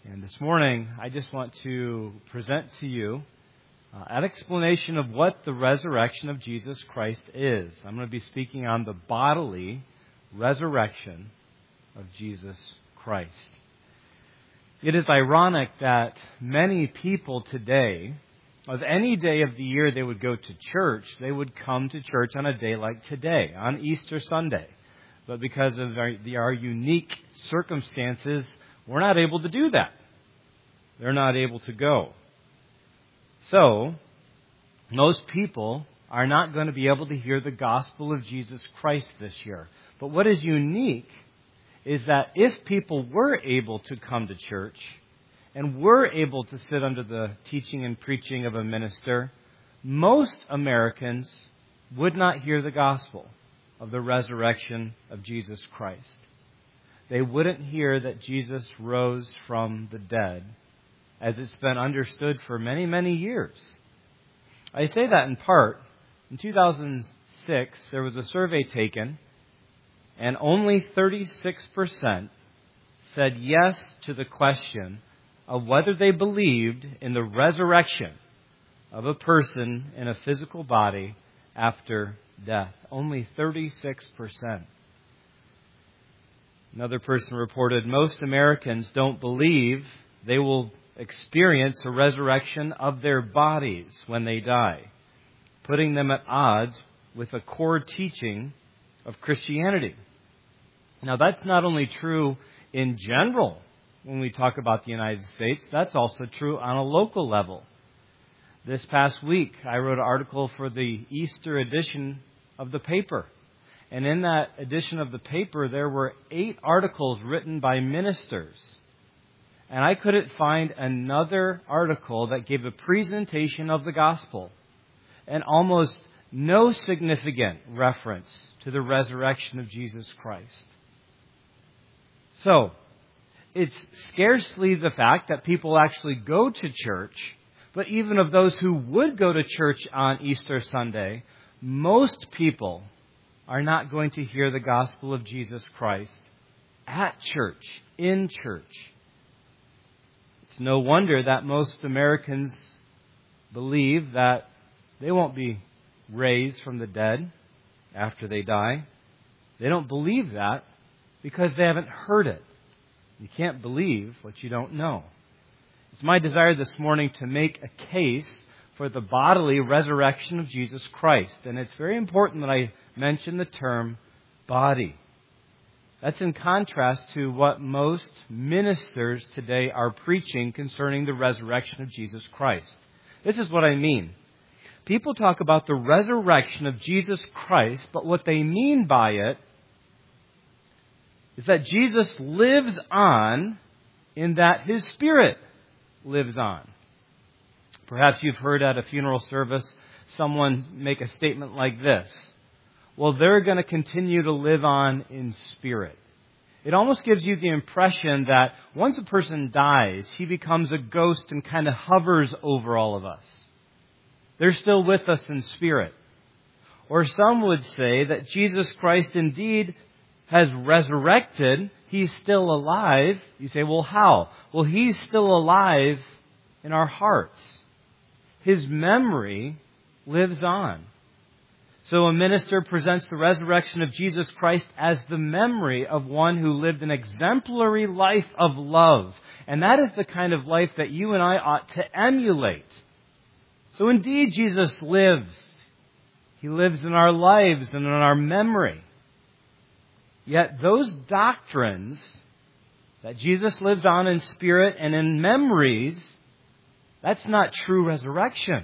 And this morning, I just want to present to you an explanation of what the resurrection of Jesus Christ is. I'm going to be speaking on the bodily resurrection of Jesus Christ. It is ironic that many people today, of any day of the year they would go to church, they would come to church on a day like today, on Easter Sunday. But because of our unique circumstances, we're not able to do that. They're not able to go. So, most people are not going to be able to hear the gospel of Jesus Christ this year. But what is unique is that if people were able to come to church and were able to sit under the teaching and preaching of a minister, most Americans would not hear the gospel of the resurrection of Jesus Christ. They wouldn't hear that Jesus rose from the dead, as it's been understood for many, many years. I say that in part. In 2006, there was a survey taken, and only 36% said yes to the question of whether they believed in the resurrection of a person in a physical body after death. Only 36%. Another person reported most Americans don't believe they will experience a resurrection of their bodies when they die, putting them at odds with the core teaching of Christianity. Now, that's not only true in general when we talk about the United States, that's also true on a local level. This past week, I wrote an article for the Easter edition of the paper. And in that edition of the paper, there were 8 articles written by ministers. And I couldn't find another article that gave a presentation of the gospel and almost no significant reference to the resurrection of Jesus Christ. So, it's scarcely the fact that people actually go to church, but even of those who would go to church on Easter Sunday, most people are not going to hear the gospel of Jesus Christ at church, in church. It's no wonder that most Americans believe that they won't be raised from the dead after they die. They don't believe that because they haven't heard it. You can't believe what you don't know. It's my desire this morning to make a case for the bodily resurrection of Jesus Christ. And it's very important that I mention the term body. That's in contrast to what most ministers today are preaching concerning the resurrection of Jesus Christ. This is what I mean. People talk about the resurrection of Jesus Christ, but what they mean by it is that Jesus lives on in that His Spirit lives on. Perhaps you've heard at a funeral service someone make a statement like this: well, they're going to continue to live on in spirit. It almost gives you the impression that once a person dies, he becomes a ghost and kind of hovers over all of us. They're still with us in spirit. Or some would say that Jesus Christ indeed has resurrected. He's still alive. You say, well, how? Well, He's still alive in our hearts. His memory lives on. So a minister presents the resurrection of Jesus Christ as the memory of one who lived an exemplary life of love. And that is the kind of life that you and I ought to emulate. So indeed, Jesus lives. He lives in our lives and in our memory. Yet those doctrines that Jesus lives on in spirit and in memories, that's not true resurrection.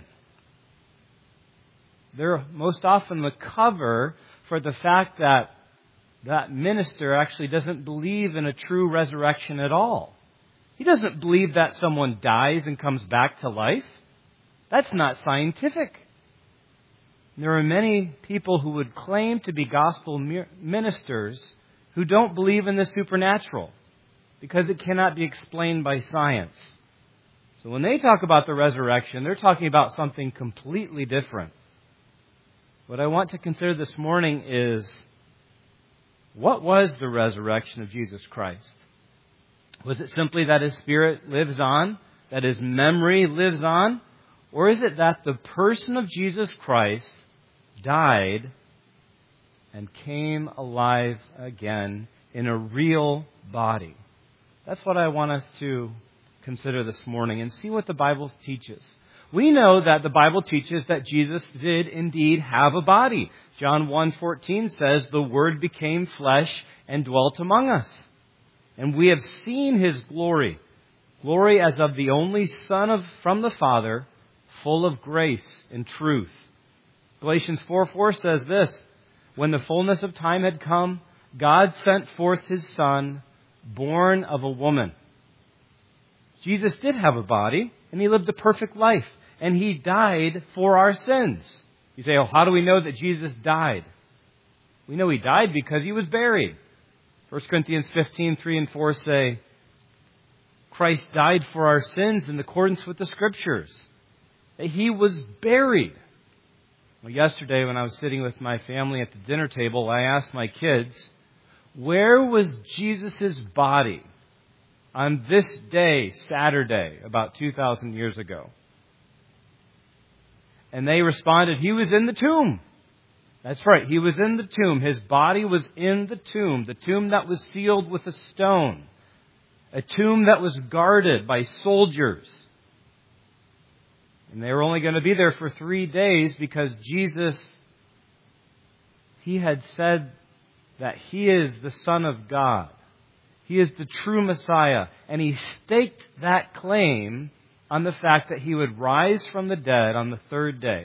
They're most often the cover for the fact that that minister actually doesn't believe in a true resurrection at all. He doesn't believe that someone dies and comes back to life. That's not scientific. There are many people who would claim to be gospel ministers who don't believe in the supernatural because it cannot be explained by science. So when they talk about the resurrection, they're talking about something completely different. What I want to consider this morning is, what was the resurrection of Jesus Christ? Was it simply that his spirit lives on, that his memory lives on? Or is it that the person of Jesus Christ died and came alive again in a real body? That's what I want us to consider this morning and see what the Bible teaches. We know that the Bible teaches that Jesus did indeed have a body. John 1:14 says, "The Word became flesh and dwelt among us. And we have seen His glory, glory as of the only Son from the Father, full of grace and truth." Galatians 4:4 says this, "When the fullness of time had come, God sent forth His Son, born of a woman." Jesus did have a body, and He lived a perfect life, and He died for our sins. You say, how do we know that Jesus died? We know He died because He was buried. 1 Corinthians 15:3 and 4 say, Christ died for our sins in accordance with the Scriptures. That He was buried. Well, yesterday when I was sitting with my family at the dinner table, I asked my kids, where was Jesus' body on this day, Saturday, about 2,000 years ago? And they responded, He was in the tomb. That's right, He was in the tomb. His body was in the tomb that was sealed with a stone, a tomb that was guarded by soldiers. And they were only going to be there for 3 days because Jesus, He had said that He is the Son of God. He is the true Messiah. And He staked that claim on the fact that He would rise from the dead on the third day.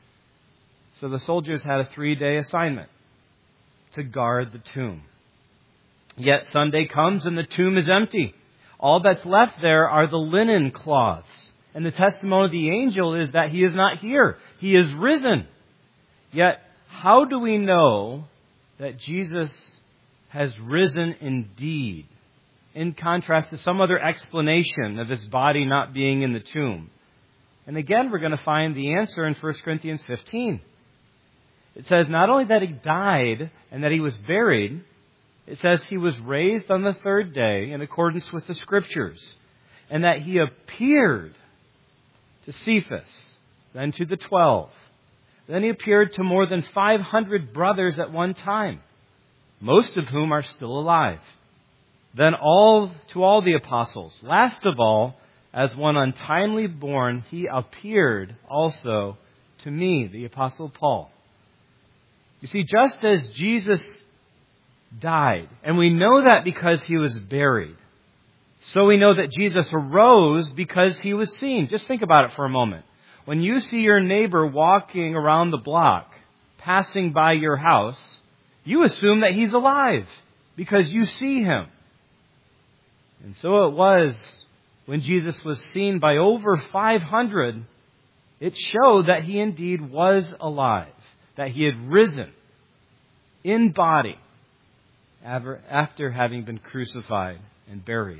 So the soldiers had a 3-day assignment to guard the tomb. Yet Sunday comes and the tomb is empty. All that's left there are the linen cloths. And the testimony of the angel is that He is not here. He is risen. Yet, how do we know that Jesus has risen indeed, in contrast to some other explanation of His body not being in the tomb? And again, we're going to find the answer in 1 Corinthians 15. It says not only that He died and that He was buried, it says He was raised on the third day in accordance with the Scriptures, and that He appeared to Cephas, then to the 12. Then He appeared to more than 500 brothers at one time, most of whom are still alive. Then to all the apostles. Last of all, as one untimely born, He appeared also to me, the Apostle Paul. You see, just as Jesus died, and we know that because He was buried, so we know that Jesus arose because He was seen. Just think about it for a moment. When you see your neighbor walking around the block, passing by your house, you assume that he's alive because you see him. And so it was when Jesus was seen by over 500, it showed that He indeed was alive, that He had risen in body after having been crucified and buried.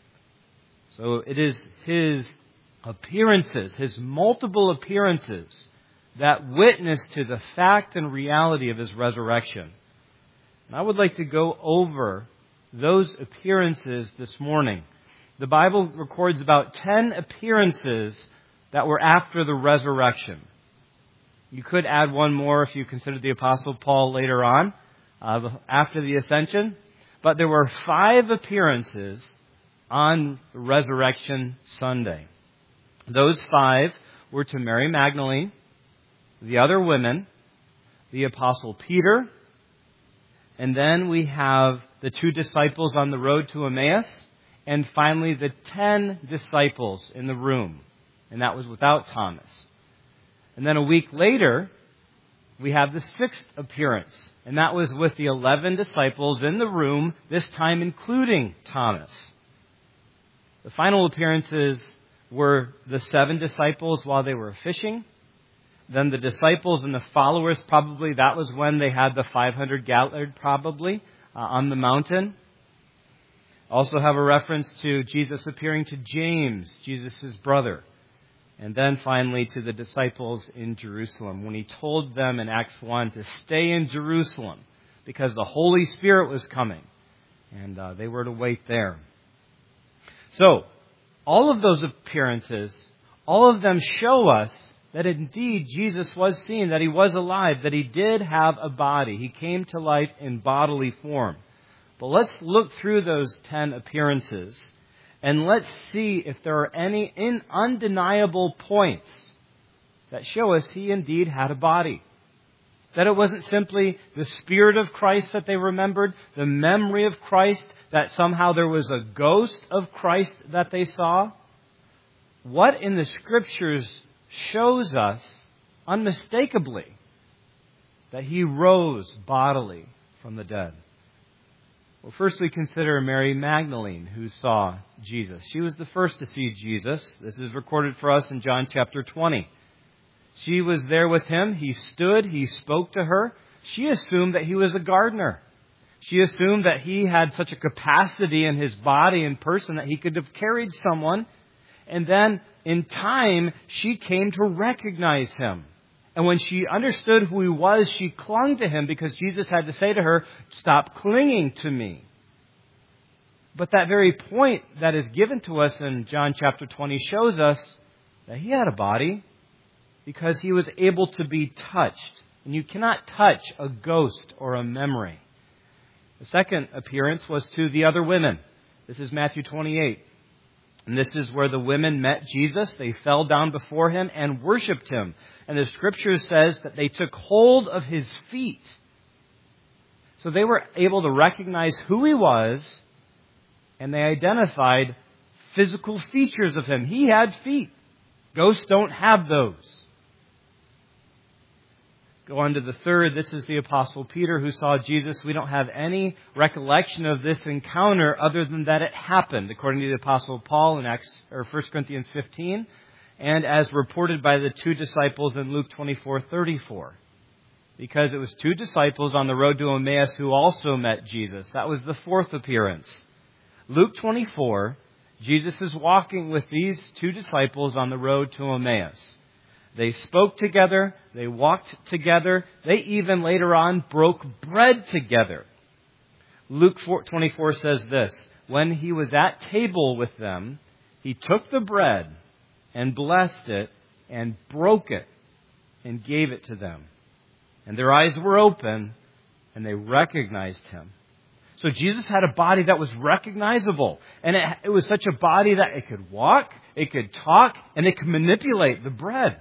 So it is His appearances, His multiple appearances, that witness to the fact and reality of His resurrection. And I would like to go over those appearances this morning. The Bible records about 10 appearances that were after the resurrection. You could add one more if you consider the Apostle Paul later on, after the ascension. But there were 5 appearances on Resurrection Sunday. Those 5 were to Mary Magdalene, the other women, the Apostle Peter, and then we have the 2 disciples on the road to Emmaus, and finally the 10 disciples in the room. And that was without Thomas. And then a week later, we have the 6th appearance. And that was with the 11 disciples in the room, this time including Thomas. The final appearances were the 7 disciples while they were fishing. Then the disciples and the followers, probably that was when they had the 500 gathered, probably, on the mountain. Also have a reference to Jesus appearing to James, Jesus' brother. And then finally to the disciples in Jerusalem, when He told them in Acts 1 to stay in Jerusalem because the Holy Spirit was coming. And they were to wait there. So, all of those appearances, all of them show us that indeed Jesus was seen, that He was alive, that He did have a body. He came to life in bodily form. But let's look through those 10 appearances and let's see if there are any undeniable points that show us He indeed had a body. That it wasn't simply the Spirit of Christ that they remembered, the memory of Christ, that somehow there was a ghost of Christ that they saw. What in the Scriptures shows us unmistakably that He rose bodily from the dead? Well, first we consider Mary Magdalene, who saw Jesus. She was the first to see Jesus. This is recorded for us in John chapter 20. She was there with Him. He stood. He spoke to her. She assumed that He was a gardener. She assumed that He had such a capacity in His body and person that He could have carried someone. And then, in time, she came to recognize Him. And when she understood who He was, she clung to Him because Jesus had to say to her, "Stop clinging to me." But that very point that is given to us in John chapter 20 shows us that He had a body because He was able to be touched. And you cannot touch a ghost or a memory. The second appearance was to the other women. This is Matthew 28. And this is where the women met Jesus. They fell down before Him and worshipped Him. And the Scripture says that they took hold of His feet. So they were able to recognize who He was, and they identified physical features of Him. He had feet. Ghosts don't have those. Go on to the third. This is the Apostle Peter who saw Jesus. We don't have any recollection of this encounter other than that it happened, according to the Apostle Paul in 1 Corinthians 15, and as reported by the 2 disciples in Luke 24:34. Because it was 2 disciples on the road to Emmaus who also met Jesus. That was the fourth appearance. Luke 24, Jesus is walking with these 2 disciples on the road to Emmaus. They spoke together, they walked together, they even later on broke bread together. Luke 24 says this, "When He was at table with them, He took the bread and blessed it and broke it and gave it to them. And their eyes were open and they recognized Him." So Jesus had a body that was recognizable. And it was such a body that it could walk, it could talk, and it could manipulate the bread.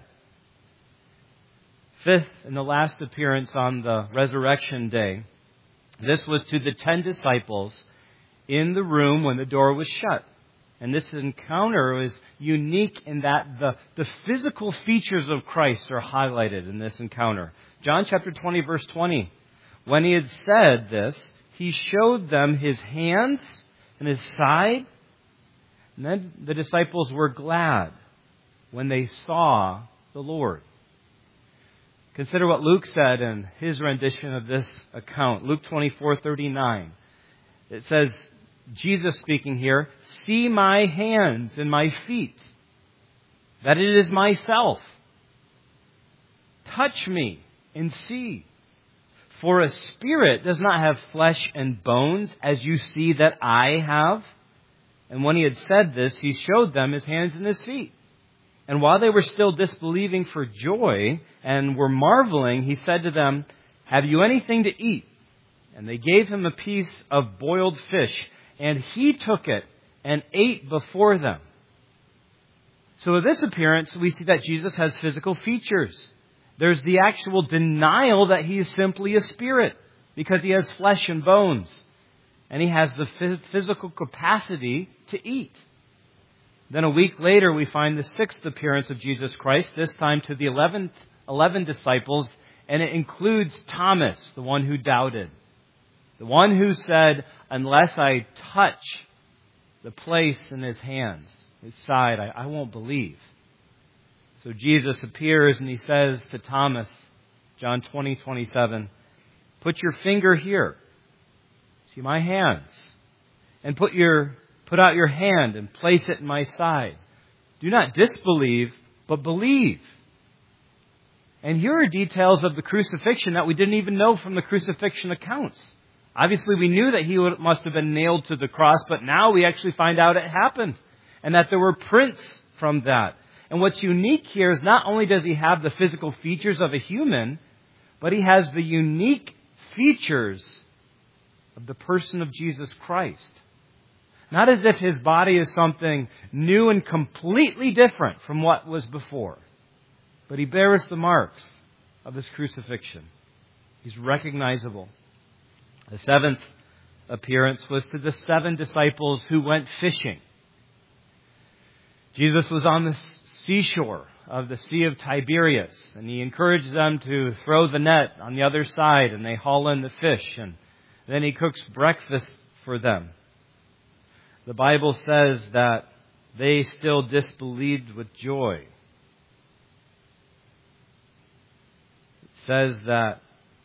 Fifth and the last appearance on the resurrection day, this was to the 10 disciples in the room when the door was shut. And this encounter is unique in that the physical features of Christ are highlighted in this encounter. John chapter 20, verse 20. When He had said this, He showed them His hands and His side. And then the disciples were glad when they saw the Lord. Consider what Luke said in his rendition of this account. Luke 24:39. It says, Jesus speaking here, "See my hands and my feet, that it is myself. Touch me and see. For a spirit does not have flesh and bones, as you see that I have." And when He had said this, He showed them His hands and His feet. And while they were still disbelieving for joy and were marveling, He said to them, "Have you anything to eat?" And they gave Him a piece of boiled fish, and He took it and ate before them. So with this appearance, we see that Jesus has physical features. There's the actual denial that He is simply a spirit, because He has flesh and bones. And He has the physical capacity to eat. Then a week later, we find the sixth appearance of Jesus Christ, this time to the 11 disciples, and it includes Thomas, the one who doubted. The one who said, "Unless I touch the place in His hands, His side, I won't believe." So Jesus appears and He says to Thomas, John 20:27, "Put your finger here. See my hands. And put out your hand and place it in my side. Do not disbelieve, but believe." And here are details of the crucifixion that we didn't even know from the crucifixion accounts. Obviously, we knew that He must have been nailed to the cross, but now we actually find out it happened, and that there were prints from that. And what's unique here is not only does He have the physical features of a human, but He has the unique features of the person of Jesus Christ. Not as if His body is something new and completely different from what was before, but He bears the marks of His crucifixion. He's recognizable. The seventh appearance was to the 7 disciples who went fishing. Jesus was on the seashore of the Sea of Tiberias, and He encouraged them to throw the net on the other side, and they haul in the fish, and then He cooks breakfast for them. The Bible says that they still disbelieved with joy. It says that,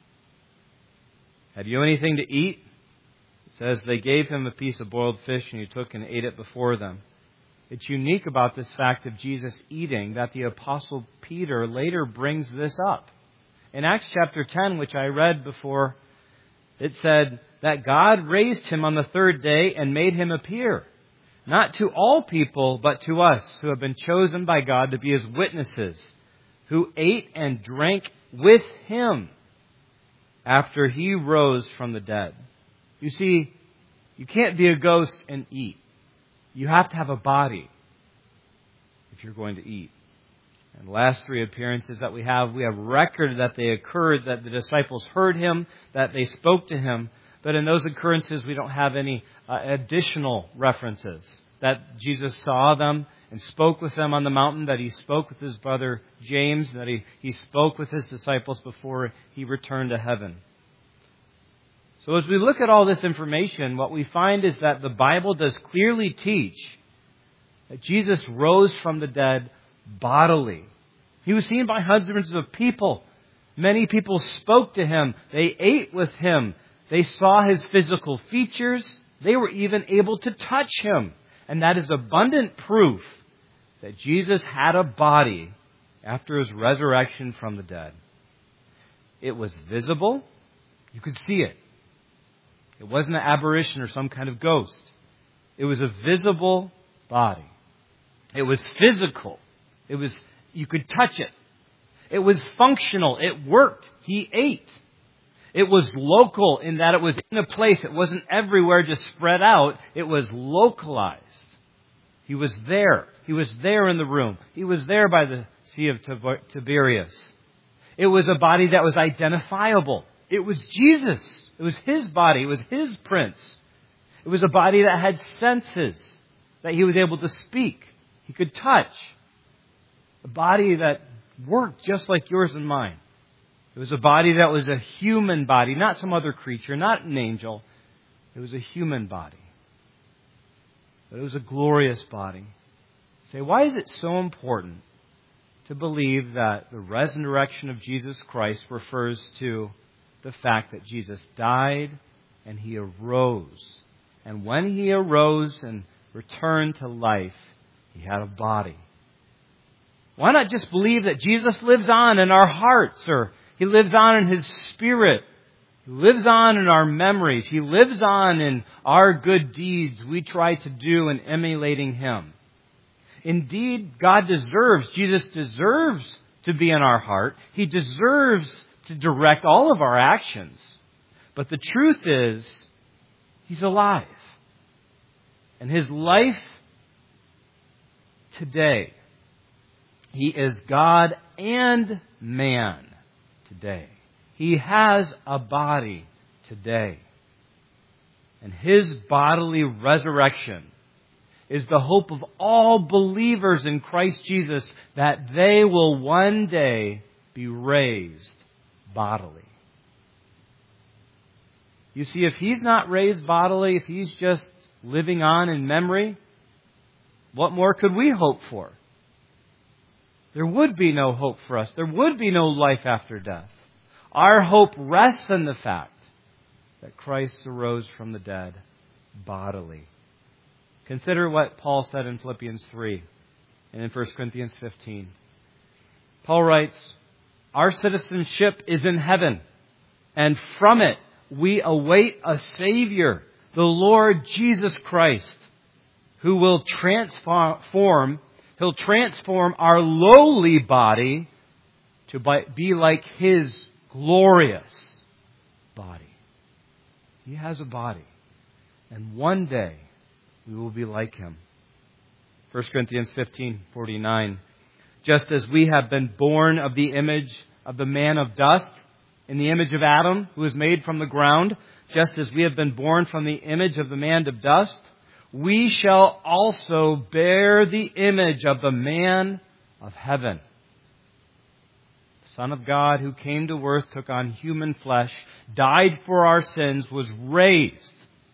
"Have you anything to eat?" It says they gave Him a piece of boiled fish, and He took and ate it before them. It's unique about this fact of Jesus eating that the Apostle Peter later brings this up. In Acts chapter 10, which I read before, it said that God raised Him on the 3rd day and made Him appear, not to all people, but to us who have been chosen by God to be His witnesses, who ate and drank with Him after He rose from the dead. You see, you can't be a ghost and eat. You have to have a body if you're going to eat. And the last 3 appearances that we have record that they occurred, that the disciples heard Him, that they spoke to Him. But in those occurrences, we don't have any additional references. That Jesus saw them and spoke with them on the mountain, that He spoke with His brother James, that he spoke with His disciples before He returned to heaven. So as we look at all this information, what we find is that the Bible does clearly teach that Jesus rose from the dead bodily. He was seen by hundreds of people. Many people spoke to Him. They ate with Him. They saw His physical features. They were even able to touch Him. And that is abundant proof that Jesus had a body after His resurrection from the dead. It was visible. You could see it. It wasn't an apparition or some kind of ghost. It was a visible body. It was physical. You could touch it. It was functional. It worked. He ate. It was local in that it was in a place. It wasn't everywhere just spread out. It was localized. He was there. He was there in the room. He was there by the Sea of Tiberias. It was a body that was identifiable. It was Jesus. It was His body. It was His prints. It was a body that had senses, that He was able to speak. He could touch. A body that worked just like yours and mine. It was a body that was a human body, not some other creature, not an angel. It was a human body. But it was a glorious body. Say, why is it so important to believe that the resurrection of Jesus Christ refers to the fact that Jesus died and He arose? And when He arose and returned to life, He had a body. Why not just believe that Jesus lives on in our hearts, or He lives on in His Spirit? He lives on in our memories. He lives on in our good deeds we try to do in emulating Him. Indeed, Jesus deserves to be in our heart. He deserves to direct all of our actions. But the truth is, He's alive. And His life today, He is God and man today. He has a body today. And His bodily resurrection is the hope of all believers in Christ Jesus, that they will one day be raised bodily. You see, if He's not raised bodily, if He's just living on in memory, what more could we hope for? There would be no hope for us. There would be no life after death. Our hope rests in the fact that Christ arose from the dead bodily. Consider what Paul said in Philippians 3 and in 1 Corinthians 15. Paul writes, "Our citizenship is in heaven, and from it we await a Savior, the Lord Jesus Christ, who will transform our lowly body to be like His glorious body. He has a body. And one day we will be like Him. 1 Corinthians 15:49. Just as we have been born of the image of the man of dust, in the image of Adam, who was made from the ground, just as we have been born from the image of the man of dust, we shall also bear the image of the man of heaven. The Son of God, who came to earth, took on human flesh, died for our sins, was raised,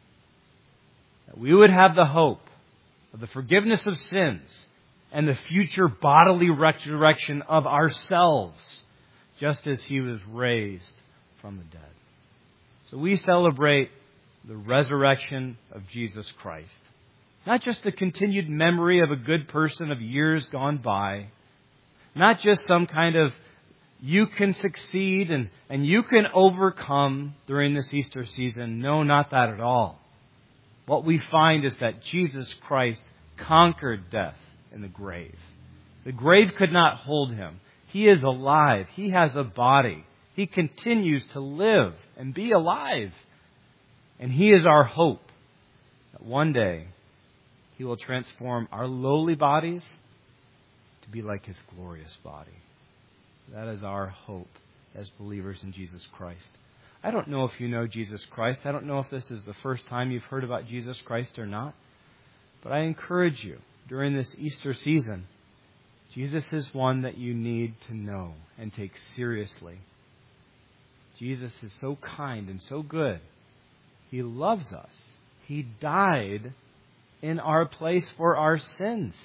that we would have the hope of the forgiveness of sins and the future bodily resurrection of ourselves, just as He was raised from the dead. So we celebrate the resurrection of Jesus Christ. Not just the continued memory of a good person of years gone by. Not just some kind of you can succeed and you can overcome during this Easter season. No, not that at all. What we find is that Jesus Christ conquered death in the grave. The grave could not hold Him. He is alive. He has a body. He continues to live and be alive. And He is our hope that one day He will transform our lowly bodies to be like His glorious body. That is our hope as believers in Jesus Christ. I don't know if you know Jesus Christ. I don't know if this is the first time you've heard about Jesus Christ or not. But I encourage you, during this Easter season, Jesus is one that you need to know and take seriously. Jesus is so kind and so good. He loves us. He died in our place for our sins,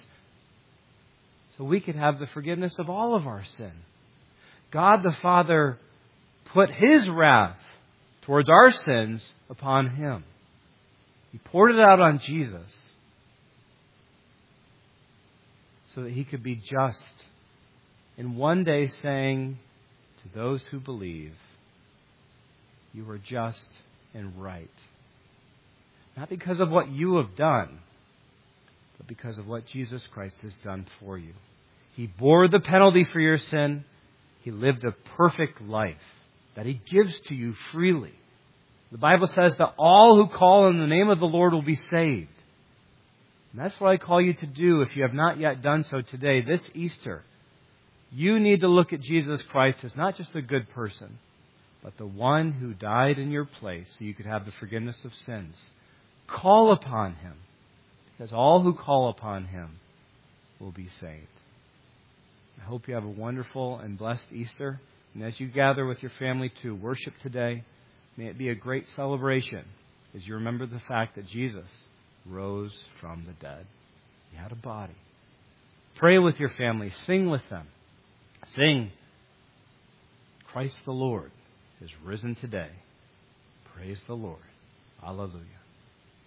so we could have the forgiveness of all of our sin. God the Father put His wrath towards our sins upon Him. He poured it out on Jesus so that He could be just, and one day saying to those who believe, you are just and right. Not because of what you have done, but because of what Jesus Christ has done for you. He bore the penalty for your sin. He lived a perfect life that He gives to you freely. The Bible says that all who call on the name of the Lord will be saved. And that's what I call you to do if you have not yet done so today, this Easter. You need to look at Jesus Christ as not just a good person, but the one who died in your place so you could have the forgiveness of sins. Call upon Him, because all who call upon Him will be saved. I hope you have a wonderful and blessed Easter. And as you gather with your family to worship today, may it be a great celebration as you remember the fact that Jesus rose from the dead. He had a body. Pray with your family. Sing with them. Sing, Christ the Lord is risen today. Praise the Lord. Hallelujah.